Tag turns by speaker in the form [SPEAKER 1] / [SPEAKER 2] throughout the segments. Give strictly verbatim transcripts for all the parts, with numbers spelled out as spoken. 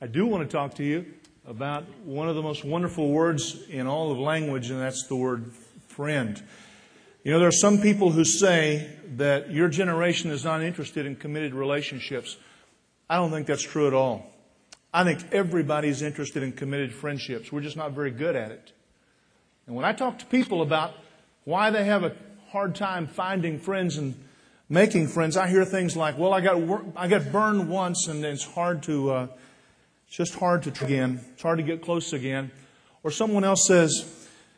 [SPEAKER 1] I do want to talk to you about one of the most wonderful words in all of language, and that's the word friend. You know, there are some people who say that your generation is not interested in committed relationships. I don't think that's true at all. I think everybody's interested in committed friendships. We're just not very good at it. And when I talk to people about why they have a hard time finding friends and making friends, I hear things like, well, I got I got burned once and it's hard to, uh, it's just hard to try again. It's hard to get close again. Or someone else says,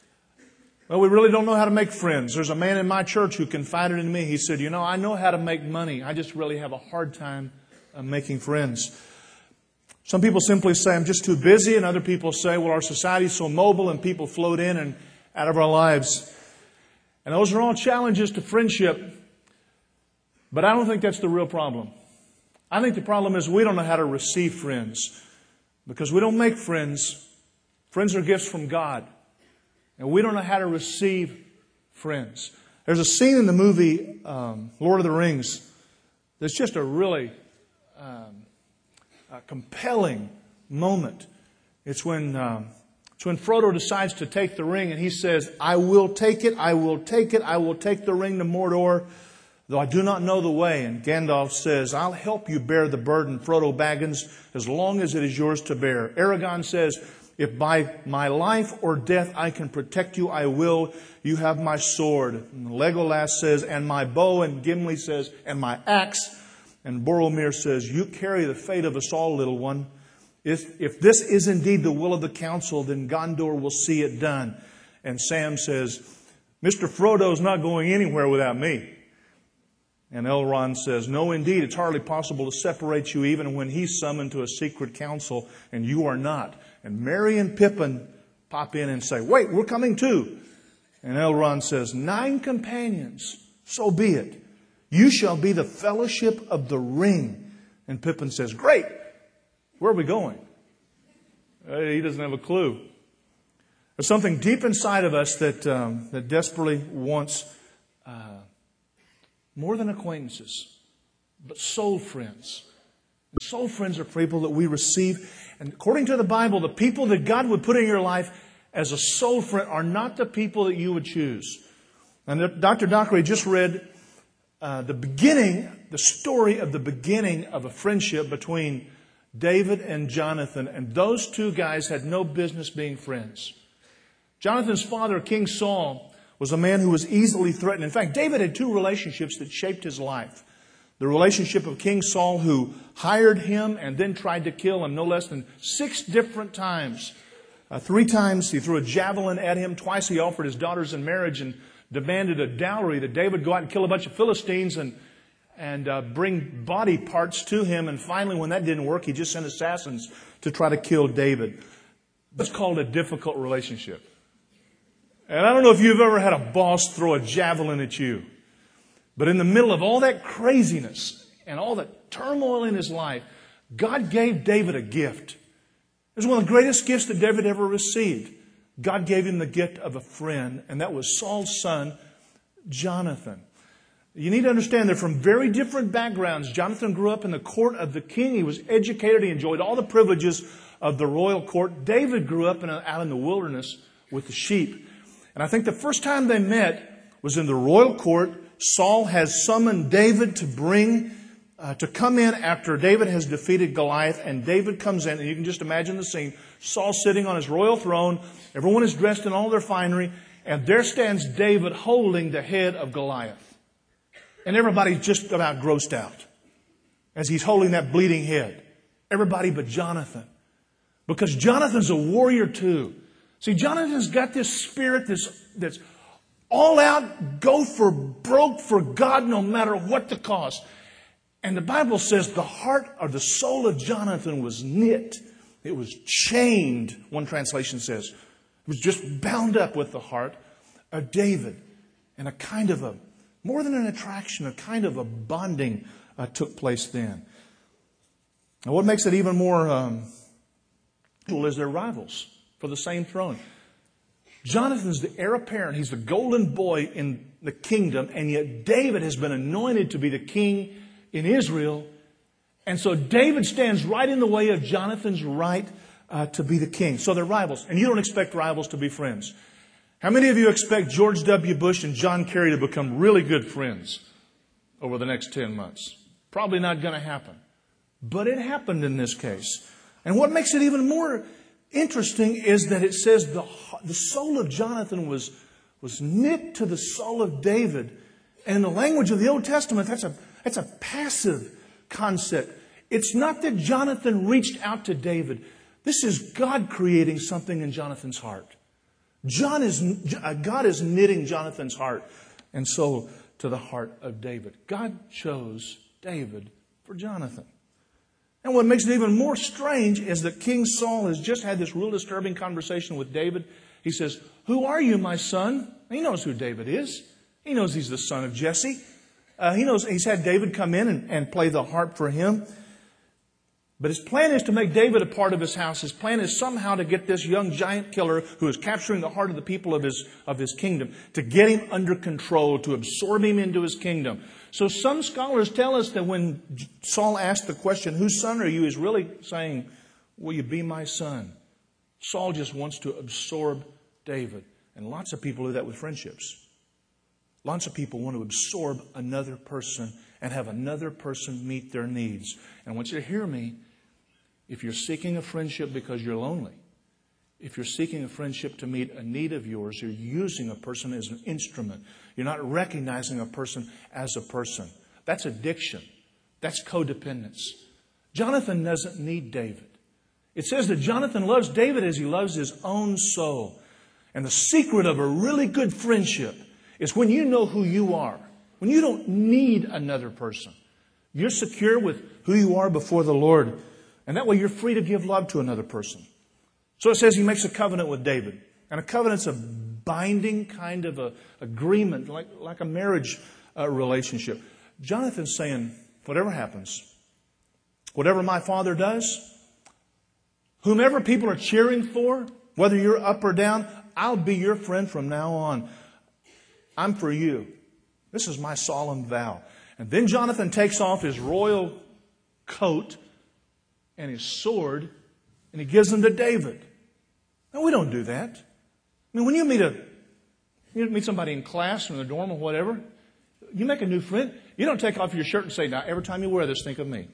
[SPEAKER 1] well, we really don't know how to make friends. There's a man in my church who confided in me. He said, you know, I know how to make money. I just really have a hard time uh, making friends. Some people simply say, I'm just too busy. And other people say, well, our society is so mobile and people float in and out of our lives. And those are all challenges to friendship. But I don't think that's the real problem. I think the problem is we don't know how to receive friends. Because we don't make friends. Friends are gifts from God. And we don't know how to receive friends. There's a scene in the movie um, Lord of the Rings that's just a really um, a compelling moment. It's when, um, it's when Frodo decides to take the ring and he says, I will take it, I will take it, I will take the ring to Mordor, though I do not know the way. And Gandalf says, I'll help you bear the burden, Frodo Baggins, as long as it is yours to bear. Aragorn says, if by my life or death I can protect you, I will. You have my sword. And Legolas says, and my bow. And Gimli says, and my axe. And Boromir says, you carry the fate of us all, little one. If, if this is indeed the will of the council, then Gondor will see it done. And Sam says, Mister Frodo's not going anywhere without me. And Elrond says, no, indeed, it's hardly possible to separate you even when he's summoned to a secret council and you are not. And Merry and Pippin pop in and say, wait, we're coming too. And Elrond says, nine companions, so be it. You shall be the fellowship of the ring. And Pippin says, great, where are we going? Uh, he doesn't have a clue. There's something deep inside of us that, um, that desperately wants uh, more than acquaintances, but soul friends. And soul friends are people that we receive. And according to the Bible, the people that God would put in your life as a soul friend are not the people that you would choose. And Doctor Dockery just read uh, the beginning, the story of the beginning of a friendship between David and Jonathan. And those two guys had no business being friends. Jonathan's father, King Saul, was a man who was easily threatened. In fact, David had two relationships that shaped his life. The relationship of King Saul, who hired him and then tried to kill him no less than six different times. Uh, three times he threw a javelin at him. Twice he offered his daughters in marriage and demanded a dowry that David go out and kill a bunch of Philistines and, and uh, bring body parts to him. And finally, when that didn't work, he just sent assassins to try to kill David. That's called a difficult relationship. And I don't know if you've ever had a boss throw a javelin at you. But in the middle of all that craziness and all that turmoil in his life, God gave David a gift. It was one of the greatest gifts that David ever received. God gave him the gift of a friend, and that was Saul's son, Jonathan. You need to understand they're from very different backgrounds. Jonathan grew up in the court of the king. He was educated. He enjoyed all the privileges of the royal court. David grew up in a, out in the wilderness with the sheep. And I think the first time they met was in the royal court. Saul has summoned David to bring, uh, to come in after David has defeated Goliath. And David comes in, and you can just imagine the scene. Saul sitting on his royal throne. Everyone is dressed in all their finery. And there stands David holding the head of Goliath. And everybody's just about grossed out as he's holding that bleeding head. Everybody but Jonathan. Because Jonathan's a warrior too. See, Jonathan's got this spirit this, that's all out, go for broke for God no matter what the cost. And the Bible says the heart or the soul of Jonathan was knit. It was chained, one translation says. It was just bound up with the heart of David. And a kind of a, more than an attraction, a kind of a bonding uh, took place then. And what makes it even more um, is their rivals for the same throne. Jonathan's the heir apparent. He's the golden boy in the kingdom. And yet David has been anointed to be the king in Israel. And so David stands right in the way of Jonathan's right uh, to be the king. So they're rivals. And you don't expect rivals to be friends. How many of you expect George W. Bush and John Kerry to become really good friends over the next ten months? Probably not going to happen. But it happened in this case. And what makes it even more interesting is that it says the, the soul of Jonathan was, was knit to the soul of David. And in the language of the Old Testament, that's a, that's a passive concept. It's not that Jonathan reached out to David. This is God creating something in Jonathan's heart. John is, God is knitting Jonathan's heart and soul to the heart of David. God chose David for Jonathan. And what makes it even more strange is that King Saul has just had this real disturbing conversation with David. He says, "Who are you, my son?" He knows who David is. He knows he's the son of Jesse. Uh, he knows he's had David come in and, and play the harp for him. But his plan is to make David a part of his house. His plan is somehow to get this young giant killer who is capturing the heart of the people of his, of his kingdom, to get him under control, to absorb him into his kingdom. So some scholars tell us that when Saul asked the question, "Whose son are you?" he's really saying, "Will you be my son?" Saul just wants to absorb David. And lots of people do that with friendships. Lots of people want to absorb another person and have another person meet their needs. And I want you to hear me. If you're seeking a friendship because you're lonely, if you're seeking a friendship to meet a need of yours, you're using a person as an instrument. You're not recognizing a person as a person. That's addiction. That's codependence. Jonathan doesn't need David. It says that Jonathan loves David as he loves his own soul. And the secret of a really good friendship is when you know who you are, when you don't need another person. You're secure with who you are before the Lord. And that way you're free to give love to another person. So it says he makes a covenant with David. And a covenant's a binding kind of a agreement, like, like a marriage uh, relationship. Jonathan's saying, whatever happens, whatever my father does, whomever people are cheering for, whether you're up or down, I'll be your friend from now on. I'm for you. This is my solemn vow. And then Jonathan takes off his royal coat and his sword, and he gives them to David. Now, we don't do that. I mean, when you meet a you meet somebody in class or in the dorm or whatever, you make a new friend, you don't take off your shirt and say, "Now, every time you wear this, think of me."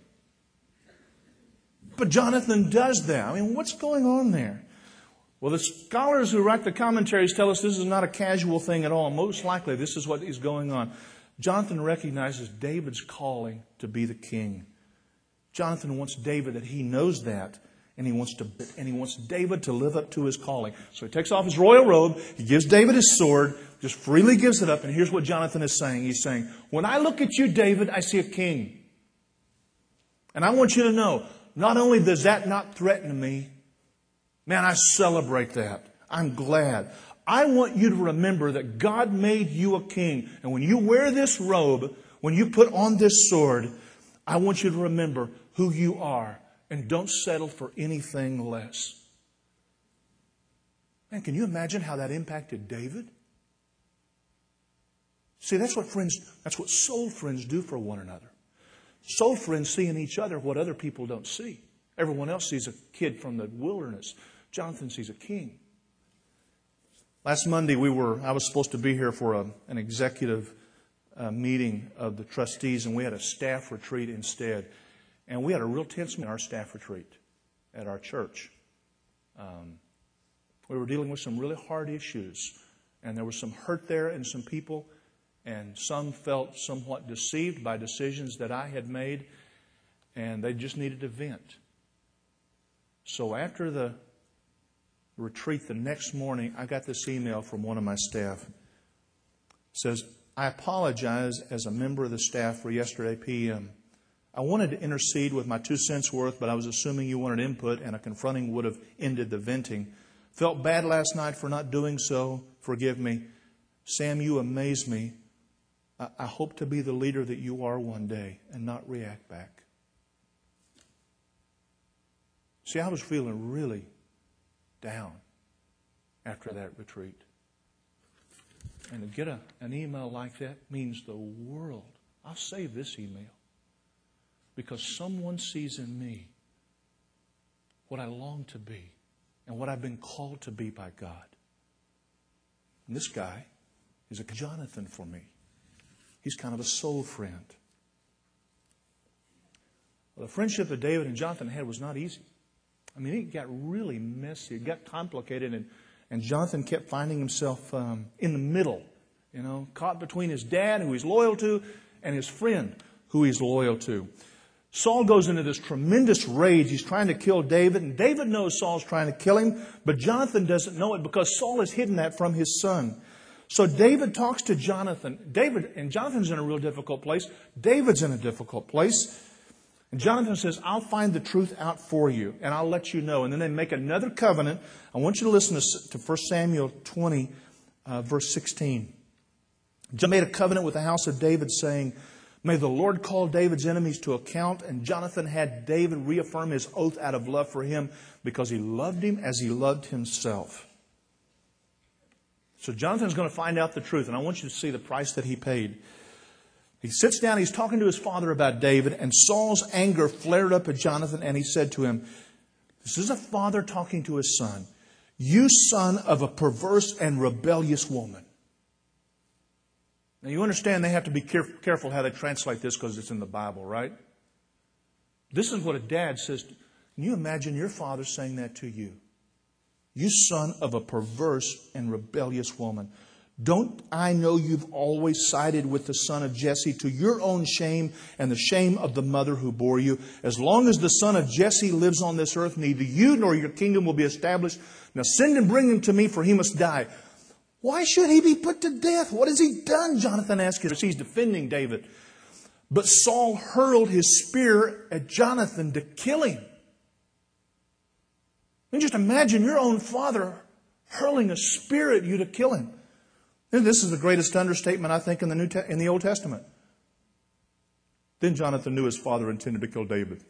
[SPEAKER 1] But Jonathan does that. I mean, what's going on there? Well, the scholars who write the commentaries tell us this is not a casual thing at all. Most likely, this is what is going on. Jonathan recognizes David's calling to be the king. Jonathan wants David, that he knows that, and he wants to, and he wants David to live up to his calling. So he takes off his royal robe, he gives David his sword, just freely gives it up, and here's what Jonathan is saying. He's saying, "When I look at you, David, I see a king. And I want you to know, not only does that not threaten me, man, I celebrate that. I'm glad. I want you to remember that God made you a king. And when you wear this robe, when you put on this sword, I want you to remember who you are and don't settle for anything less." Man, can you imagine how that impacted David? See, that's what friends, that's what soul friends do for one another. Soul friends see in each other what other people don't see. Everyone else sees a kid from the wilderness. Jonathan sees a king. Last Monday, we were, I was supposed to be here for a, an executive uh, meeting of the trustees, and we had a staff retreat instead. And we had a real tense meeting in our staff retreat at our church. Um, we were dealing with some really hard issues, and there was some hurt there and some people, and some felt somewhat deceived by decisions that I had made, and they just needed to vent. So after the retreat the next morning, I got this email from one of my staff. It says, "I apologize as a member of the staff for yesterday P M I wanted to intercede with my two cents worth, but I was assuming you wanted input, and a confronting would have ended the venting. Felt bad last night for not doing so. Forgive me. Sam, you amaze me. I, I hope to be the leader that you are one day and not react back." See, I was feeling really down after that retreat. And to get a, an email like that means the world. I'll save this email. because someone sees in me what I long to be and what I've been called to be by God. And this guy is a Jonathan for me. He's kind of a soul friend. Well, the friendship that David and Jonathan had was not easy. I mean, it got really messy. It got complicated, and, and Jonathan kept finding himself um, in the middle, you know, caught between his dad, who he's loyal to, and his friend, who he's loyal to. Saul goes into this tremendous rage. He's trying to kill David, and David knows Saul's trying to kill him, but Jonathan doesn't know it because Saul has hidden that from his son. So David talks to Jonathan. David, and Jonathan's in a real difficult place. David's in a difficult place. And Jonathan says, I'll find the truth out for you, and I'll let you know. And then they make another covenant. I want you to listen to First Samuel twenty, uh, verse sixteen. Jonathan made a covenant with the house of David, saying, may the Lord call David's enemies to account. And Jonathan had David reaffirm his oath out of love for him, because he loved him as he loved himself. So Jonathan's going to find out the truth, and I want you to see the price that he paid. He sits down, he's talking to his father about David, and Saul's anger flared up at Jonathan, and he said to him, this is a father talking to his son, you son of a perverse and rebellious woman. Now you understand they have to be caref- careful how they translate this because it's in the Bible, right? This is what a dad says. Can you imagine your father saying that to you? You son of a perverse and rebellious woman. Don't I know you've always sided with the son of Jesse to your own shame and the shame of the mother who bore you? As long as the son of Jesse lives on this earth, neither you nor your kingdom will be established. Now send and bring him to me, for he must die. Why should he be put to death? What has he done? Jonathan asked. He's defending David. But Saul hurled his spear at Jonathan to kill him. I mean, just imagine your own father hurling a spear at you to kill him. And this is the greatest understatement, I think, in the New Te- in the Old Testament. Then Jonathan knew his father intended to kill David.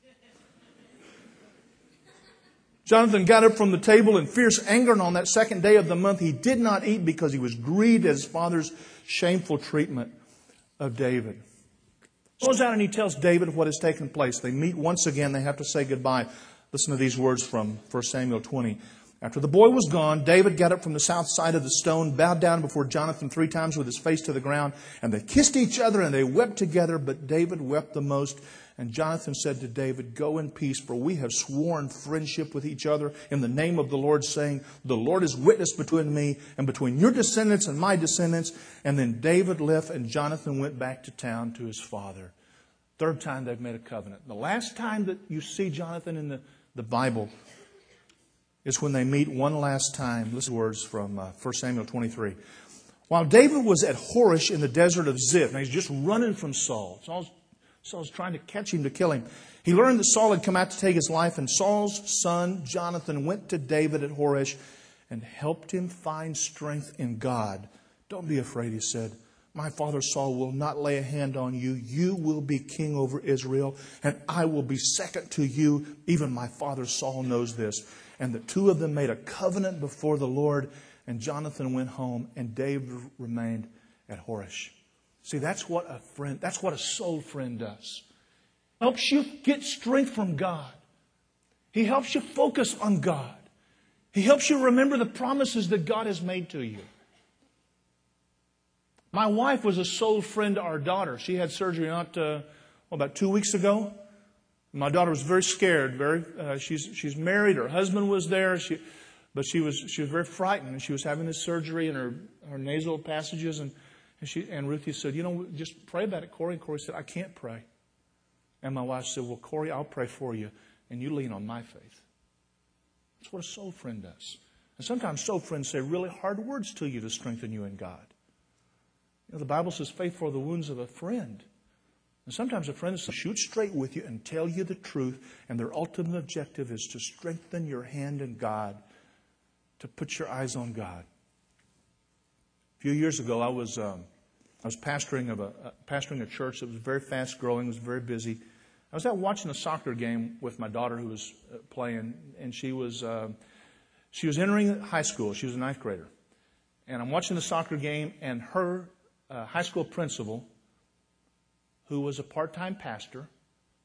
[SPEAKER 1] Jonathan got up from the table in fierce anger, and on that second day of the month he did not eat because he was grieved at his father's shameful treatment of David. He goes out and he tells David what has taken place. They meet once again. They have to say goodbye. Listen to these words from First Samuel twenty. After the boy was gone, David got up from the south side of the stone, bowed down before Jonathan three times with his face to the ground, and they kissed each other and they wept together, but David wept the most. And Jonathan said to David, go in peace, for we have sworn friendship with each other in the name of the Lord, saying, the Lord is witness between me and between your descendants and my descendants. And then David left, and Jonathan went back to town to his father. Third time they've made a covenant. The last time that you see Jonathan in the, the Bible is when they meet one last time. Listen to words from uh, First Samuel twenty-three. While David was at Horish in the desert of Ziph, and he's just running from Saul. Saul's Saul's trying to catch him to kill him. He learned that Saul had come out to take his life, and Saul's son, Jonathan, went to David at Horish and helped him find strength in God. Don't be afraid, he said. My father Saul will not lay a hand on you. You will be king over Israel, and I will be second to you. Even my father Saul knows this. And the two of them made a covenant before the Lord, and Jonathan went home, and David remained at Horish. See, that's what a friend, that's what a soul friend does. Helps you get strength from God. He helps you focus on God. He helps you remember the promises that God has made to you. My wife was a soul friend to our daughter. She had surgery not uh, well, about two weeks ago. My daughter was very scared. Very, uh, she's she's married. Her husband was there. She, but she was she was very frightened. She was having this surgery in her, her nasal passages, and and she and Ruthie said, you know, just pray about it, Corey. And Corey said, I can't pray. And my wife said, well, Corey, I'll pray for you, and you lean on my faith. That's what a soul friend does. And sometimes soul friends say really hard words to you to strengthen you in God. You know, the Bible says, faith for the wounds of a friend. And sometimes a friend is to shoot straight with you and tell you the truth, and their ultimate objective is to strengthen your hand in God, to put your eyes on God. A few years ago, I was um, I was pastoring of a uh, pastoring a church that was very fast growing, was very busy. I was out watching a soccer game with my daughter who was uh, playing, and she was uh, she was entering high school. She was a ninth grader, and I'm watching the soccer game, and her uh, high school principal, who was a part-time pastor,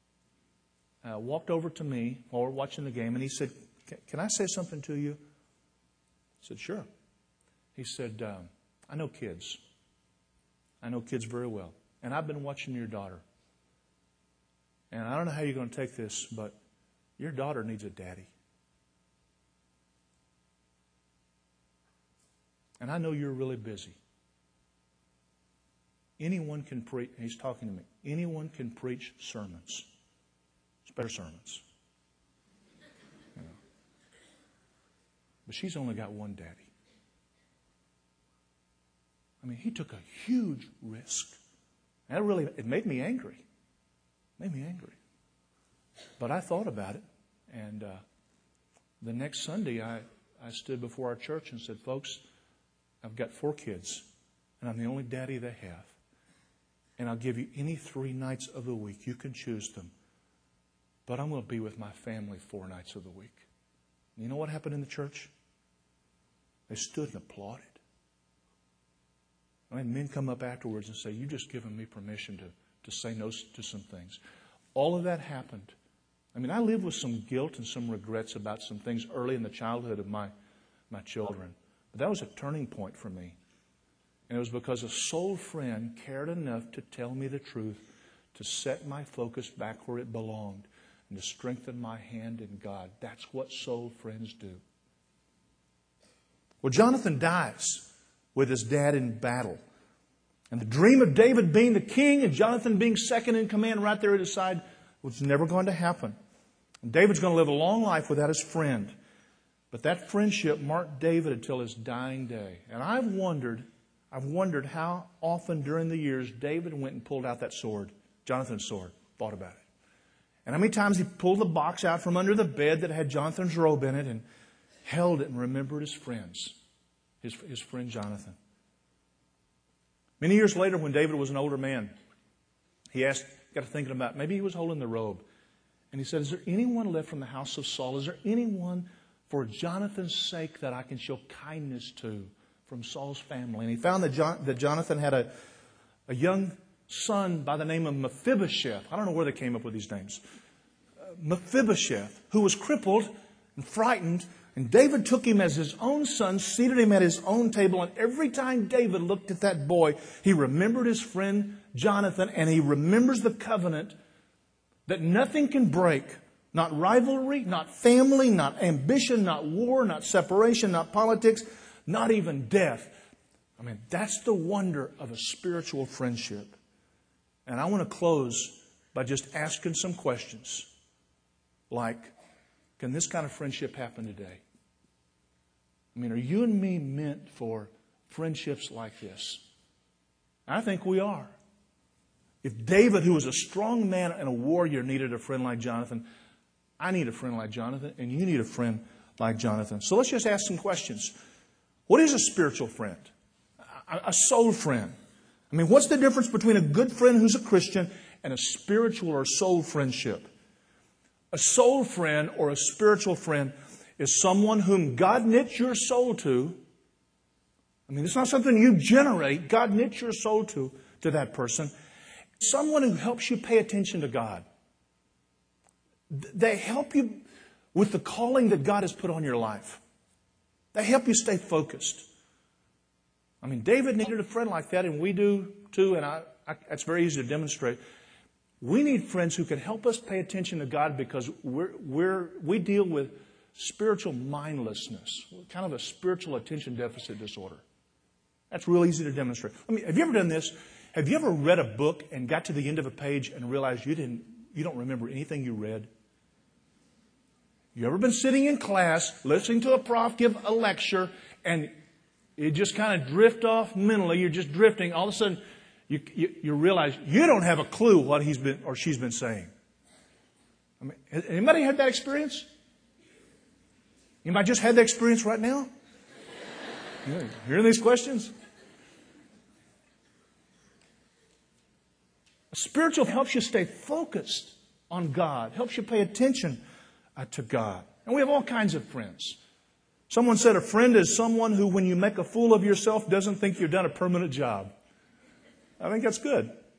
[SPEAKER 1] uh, walked over to me while we're watching the game, and he said, "Can I say something to you?" I said, "Sure." He said, um, "I know kids. I know kids very well. And I've been watching your daughter. And I don't know how you're going to take this, but your daughter needs a daddy. And I know you're really busy. Anyone can preach," he's talking to me, "anyone can preach sermons. It's better sermons. You know. But she's only got one daddy." I mean, he took a huge risk. And that really, it made me angry. It made me angry. But I thought about it. And uh, the next Sunday, I, I stood before our church and said, "Folks, I've got four kids, and I'm the only daddy they have. And I'll give you any three nights of the week. You can choose them. But I'm going to be with my family four nights of the week." And you know what happened in the church? They stood and applauded. I mean, men come up afterwards and say, "You've just given me permission to, to say no to some things." All of that happened. I mean, I lived with some guilt and some regrets about some things early in the childhood of my, my children. But that was a turning point for me. And it was because a soul friend cared enough to tell me the truth, to set my focus back where it belonged, and to strengthen my hand in God. That's what soul friends do. Well, Jonathan dies with his dad in battle. And the dream of David being the king and Jonathan being second in command right there at his side was never going to happen. And David's going to live a long life without his friend. But that friendship marked David until his dying day. And I've wondered, I've wondered how often during the years David went and pulled out that sword, Jonathan's sword, thought about it. And how many times he pulled the box out from under the bed that had Jonathan's robe in it and held it and remembered his friends. His, his friend Jonathan. Many years later, when David was an older man, he asked, got to thinking about, maybe he was holding the robe. And he said, "Is there anyone left from the house of Saul? Is there anyone for Jonathan's sake that I can show kindness to from Saul's family?" And he found that, John, that Jonathan had a, a young son by the name of Mephibosheth. I don't know where they came up with these names. Uh, Mephibosheth, who was crippled and frightened. And David took him as his own son, seated him at his own table. And every time David looked at that boy, he remembered his friend Jonathan. And he remembers the covenant that nothing can break. Not rivalry, not family, not ambition, not war, not separation, not politics, not even death. I mean, that's the wonder of a spiritual friendship. And I want to close by just asking some questions. Like, can this kind of friendship happen today? I mean, are you and me meant for friendships like this? I think we are. If David, who was a strong man and a warrior, needed a friend like Jonathan, I need a friend like Jonathan, and you need a friend like Jonathan. So let's just ask some questions. What is a spiritual friend? A soul friend? I mean, what's the difference between a good friend who's a Christian and a spiritual or soul friendship? A soul friend or a spiritual friend is someone whom God knits your soul to. I mean, it's not something you generate. God knits your soul to, to that person. Someone who helps you pay attention to God. They help you with the calling that God has put on your life. They help you stay focused. I mean, David needed a friend like that, and we do too, and I, I, it's very easy to demonstrate. We need friends who can help us pay attention to God because we're, we're, we deal with spiritual mindlessness, kind of a spiritual attention deficit disorder. That's real easy to demonstrate. I mean, have you ever done this? Have you ever read a book and got to the end of a page and realized you didn't, you don't remember anything you read? You ever been sitting in class, listening to a prof give a lecture, and you just kind of drift off mentally, you're just drifting, all of a sudden You, you, you realize you don't have a clue what he's been or she's been saying. I mean, has anybody had that experience? Anybody just had that experience right now? Yeah, hearing these questions? A spiritual helps you stay focused on God, helps you pay attention uh, to God. And we have all kinds of friends. Someone said a friend is someone who, when you make a fool of yourself, doesn't think you've done a permanent job. I think that's good.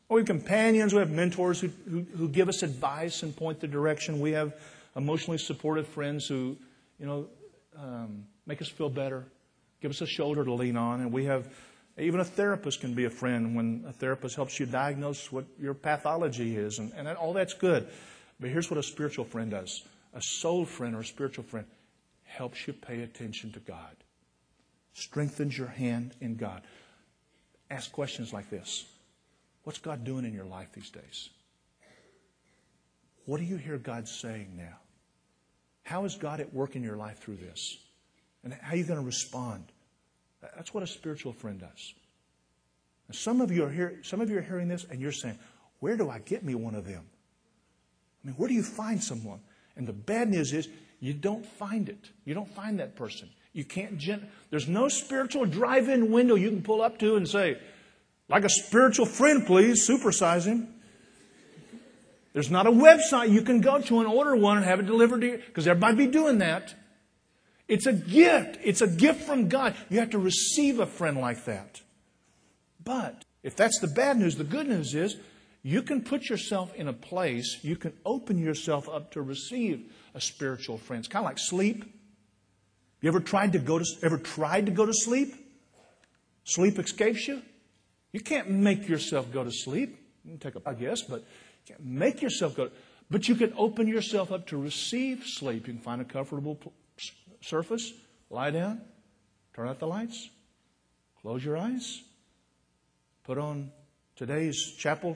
[SPEAKER 1] We have companions, we have mentors who, who, who give us advice and point the direction. We have emotionally supportive friends who, you know, um, make us feel better, give us a shoulder to lean on. And we have, even a therapist can be a friend when a therapist helps you diagnose what your pathology is. And, and that, all that's good. But here's what a spiritual friend does. A soul friend or a spiritual friend helps you pay attention to God. Strengthens your hand in God. Ask questions like this. What's God doing in your life these days? What do you hear God saying now? How is God at work in your life through this? And how are you going to respond? That's what a spiritual friend does. And some of you are here, some of you are hearing this and you're saying, where do I get me one of them? I mean, where do you find someone? And the bad news is you don't find it. You don't find that person. You can't, gen- there's no spiritual drive-in window you can pull up to and say, like a spiritual friend, please, supersize him. There's not a website you can go to and order one and have it delivered to you, because everybody be doing that. It's a gift. It's a gift from God. You have to receive a friend like that. But if that's the bad news, the good news is you can put yourself in a place, you can open yourself up to receive a spiritual friend. It's kind of like sleep. You ever tried to go to ever tried to go to sleep? Sleep escapes you? You can't make yourself go to sleep. You can take a, I guess, but you can't make yourself go. But you can open yourself up to receive sleep. You can find a comfortable surface, lie down, turn out the lights, close your eyes, put on today's chapel,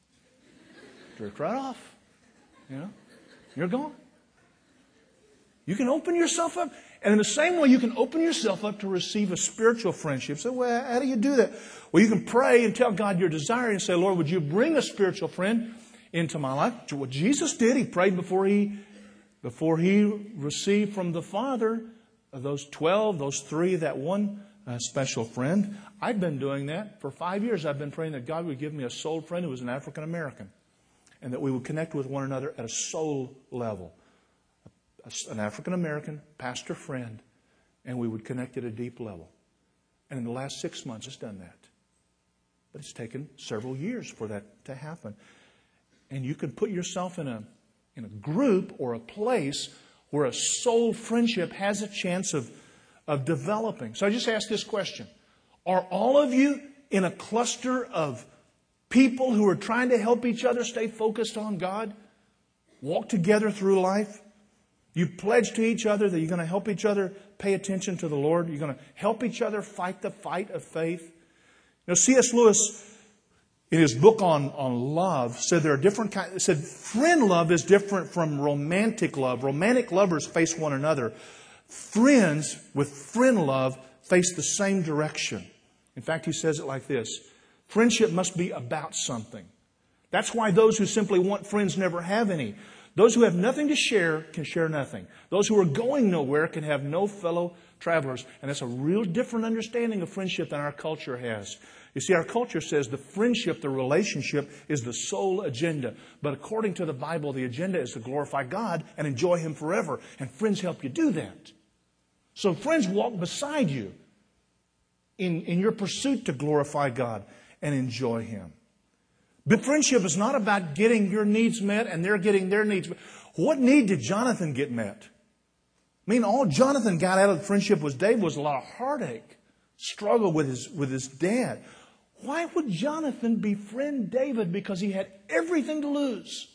[SPEAKER 1] drift right off. You know, you're gone. You can open yourself up. And in the same way, you can open yourself up to receive a spiritual friendship. So, well, how do you do that? Well, you can pray and tell God your desire and say, Lord, would you bring a spiritual friend into my life? What Jesus did, He prayed before He before he received from the Father those twelve, those three, that one uh, special friend. I've been doing that for five years. I've been praying that God would give me a soul friend who was an African American, and that we would connect with one another at a soul level. An African American pastor friend, and we would connect at a deep level. And in the last six months, it's done that. But it's taken several years for that to happen. And you can put yourself in a in a group or a place where a soul friendship has a chance of, of developing. So I just asked this question. Are all of you in a cluster of people who are trying to help each other stay focused on God? Walk together through life? You pledge to each other that you're going to help each other pay attention to the Lord. You're going to help each other fight the fight of faith. You know, C S Lewis, in his book on, on love, said there are different kinds. Said friend love is different from romantic love. Romantic lovers face one another. Friends with friend love face the same direction. In fact, he says it like this. Friendship must be about something. That's why those who simply want friends never have any. Those who have nothing to share can share nothing. Those who are going nowhere can have no fellow travelers. And that's a real different understanding of friendship than our culture has. You see, our culture says the friendship, the relationship, is the sole agenda. But according to the Bible, the agenda is to glorify God and enjoy Him forever. And friends help you do that. So friends walk beside you in, in your pursuit to glorify God and enjoy Him. But friendship is not about getting your needs met and they're getting their needs met. What need did Jonathan get met? I mean, all Jonathan got out of the friendship with David was a lot of heartache, struggle with his, with his dad. Why would Jonathan befriend David? Because he had everything to lose.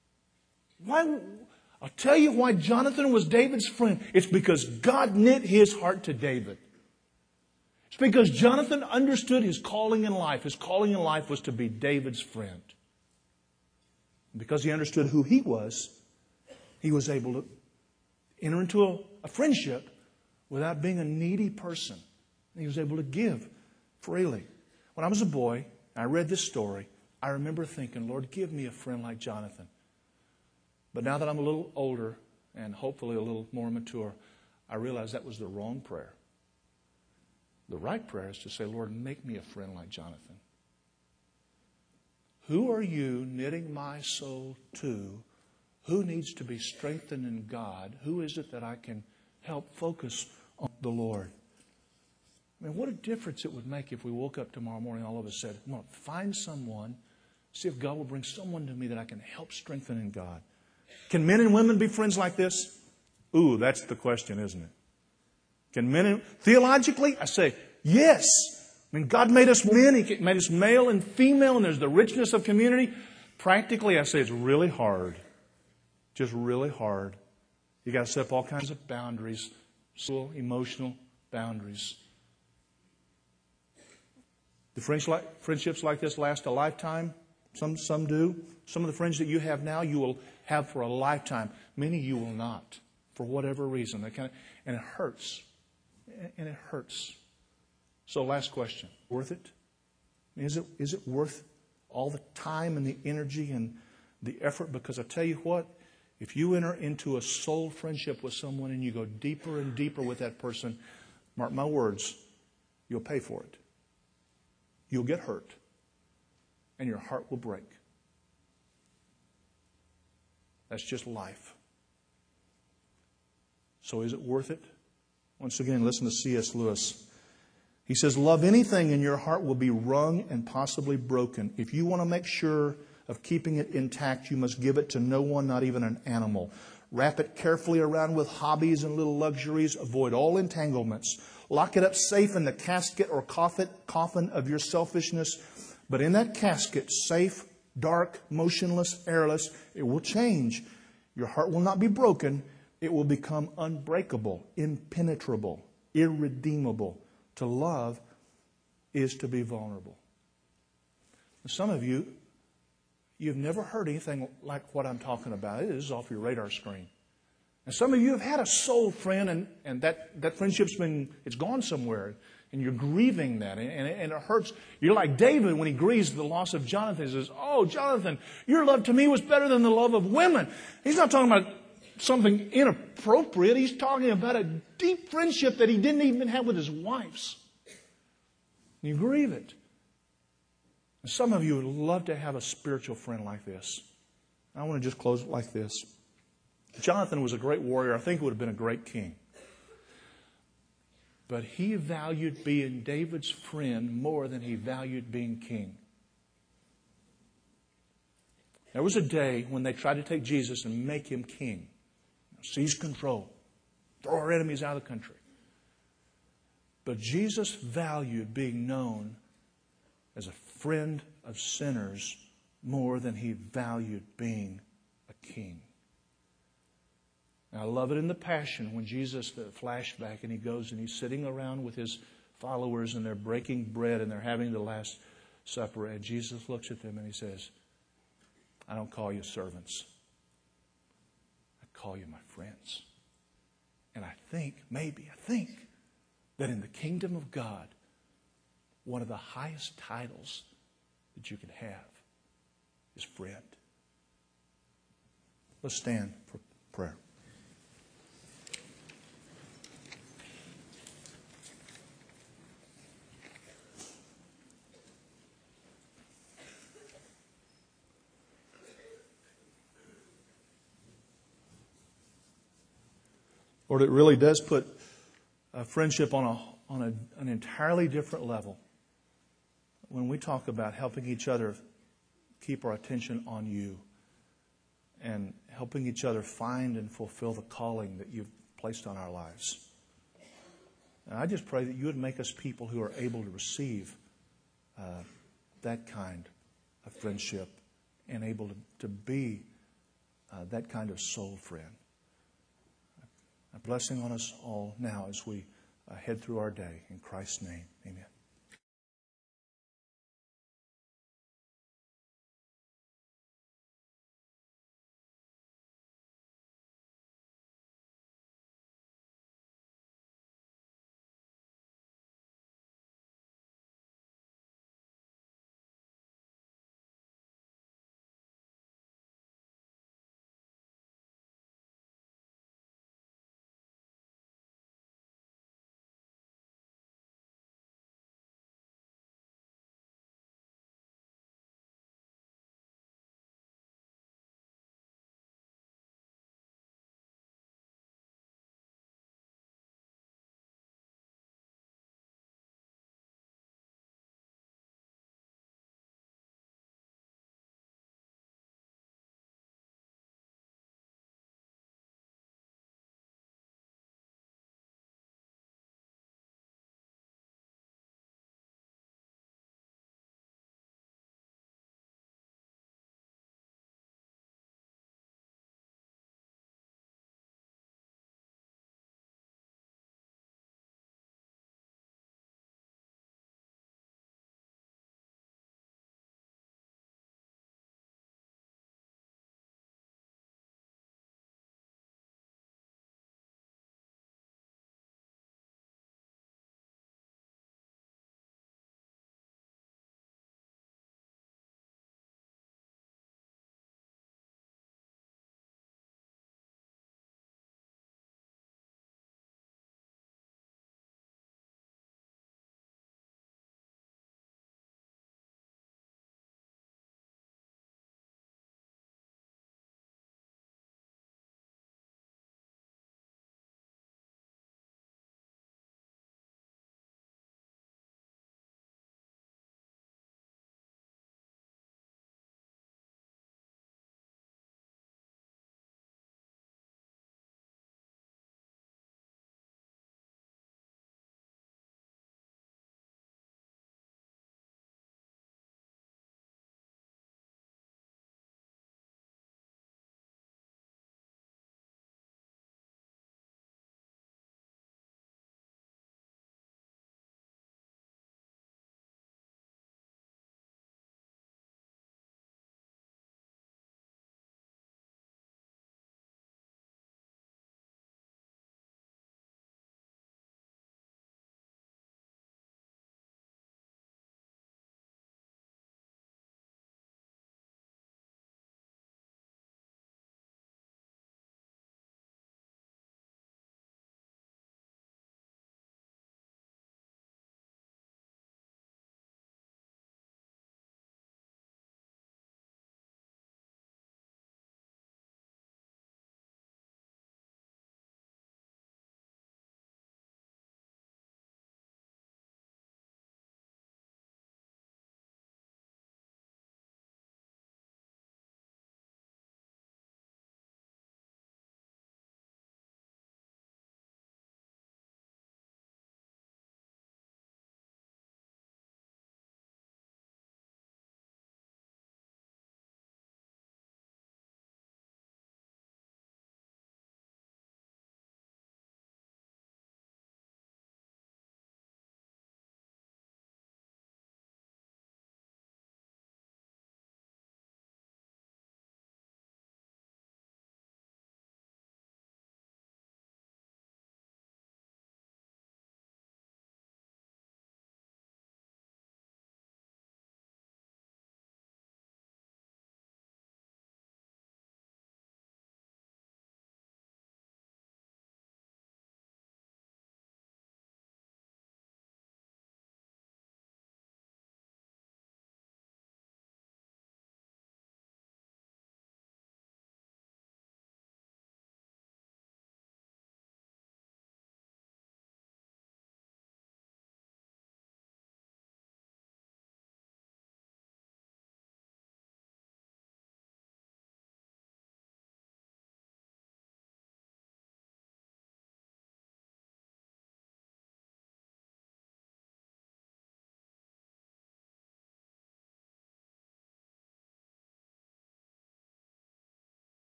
[SPEAKER 1] Why? I'll tell you why Jonathan was David's friend. It's because God knit his heart to David. It's because Jonathan understood his calling in life. His calling in life was to be David's friend. And because he understood who he was, he was able to enter into a, a friendship without being a needy person. And he was able to give freely. When I was a boy, and I read this story, I remember thinking, Lord, give me a friend like Jonathan. But now that I'm a little older and hopefully a little more mature, I realize that was the wrong prayer. The right prayer is to say, Lord, make me a friend like Jonathan. Who are you knitting my soul to? Who needs to be strengthened in God? Who is it that I can help focus on the Lord? I mean, what a difference it would make if we woke up tomorrow morning and all of us said, come on, find someone, See if God will bring someone to me that I can help strengthen in God. Can men and women be friends like this? Ooh, that's the question, isn't it? Can men and... Theologically, I say, yes. I mean, God made us men. He made us male and female, and there's the richness of community. Practically, I say it's really hard. Just really hard. You got to set up all kinds of boundaries, social, emotional boundaries. Do friendships like this last a lifetime? Some, some do. Some of the friends that you have now, you will have for a lifetime. Many you will not, for whatever reason. They kind of, and it hurts. And it hurts. So last question. Worth it? Is it, is it worth all the time and the energy and the effort? Because I tell you what, if you enter into a soul friendship with someone and you go deeper and deeper with that person, mark my words, you'll pay for it. You'll get hurt. And your heart will break. That's just life. So is it worth it? Once again, listen to C S Lewis. He says, love anything and your heart will be wrung and possibly broken. If you want to make sure of keeping it intact, you must give it to no one, not even an animal. Wrap it carefully around with hobbies and little luxuries. Avoid all entanglements. Lock it up safe in the casket or coffin of your selfishness. But in that casket, safe, dark, motionless, airless, it will change. Your heart will not be broken. It will become unbreakable, impenetrable, irredeemable. To love is to be vulnerable. Some of you, you've never heard anything like what I'm talking about. It is off your radar screen. And some of you have had a soul friend, and, and that, that friendship's been, it's gone somewhere. And you're grieving that, and, and, and it hurts. You're like David when he grieves the loss of Jonathan. He says, oh, Jonathan, your love to me was better than the love of women. He's not talking about something inappropriate. He's talking about a deep friendship that he didn't even have with his wives. You grieve it. And some of you would love to have a spiritual friend like this. I want to just close it like this. Jonathan was a great warrior. I think he would have been a great king. But he valued being David's friend more than he valued being king. There was a day when they tried to take Jesus and make him king. Seize control. Throw our enemies out of the country. But Jesus valued being known as a friend of sinners more than he valued being a king. I love it in the Passion when Jesus, the flashback, and he goes and he's sitting around with his followers and they're breaking bread and they're having the Last Supper. And Jesus looks at them and he says, I don't call you servants. I call you my friends. And I think, maybe, I think that in the kingdom of God, one of the highest titles that you can have is friend. Let's stand for prayer. Lord, it really does put a friendship on a on a, an entirely different level when we talk about helping each other keep our attention on you and helping each other find and fulfill the calling that you've placed on our lives. And I just pray that you would make us people who are able to receive uh, that kind of friendship and able to, to be uh, that kind of soul friend. A blessing on us all now as we uh, head through our day. In Christ's name, amen.